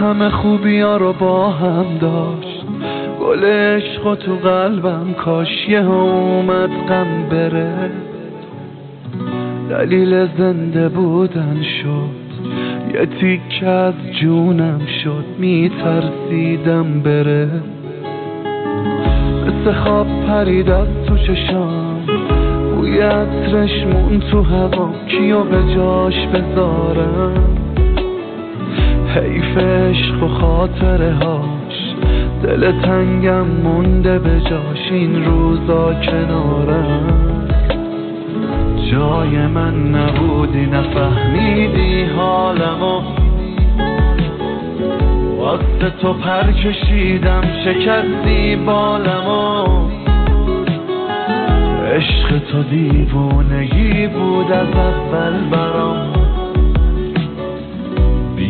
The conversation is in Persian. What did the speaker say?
همه خوبیا رو با هم داشت، گل عشق تو قلبم کاش یه اومد غم بره. دلیل زنده بودن شد، یه تیکه از جونم شد، میترسیدم بره. مثل خواب پرید از تو چشام، بوی عطرش مون تو هوا، کیو به جاش بذارم؟ حیف عشق و خاطره هاش، دل تنگم مونده به جاش، این روزا کنارم. جای من نبودی، نفهمیدی حالمو، واسه تو پر کشیدم شکستی بالمو. عشق تو دیوونگی بود از اول برام،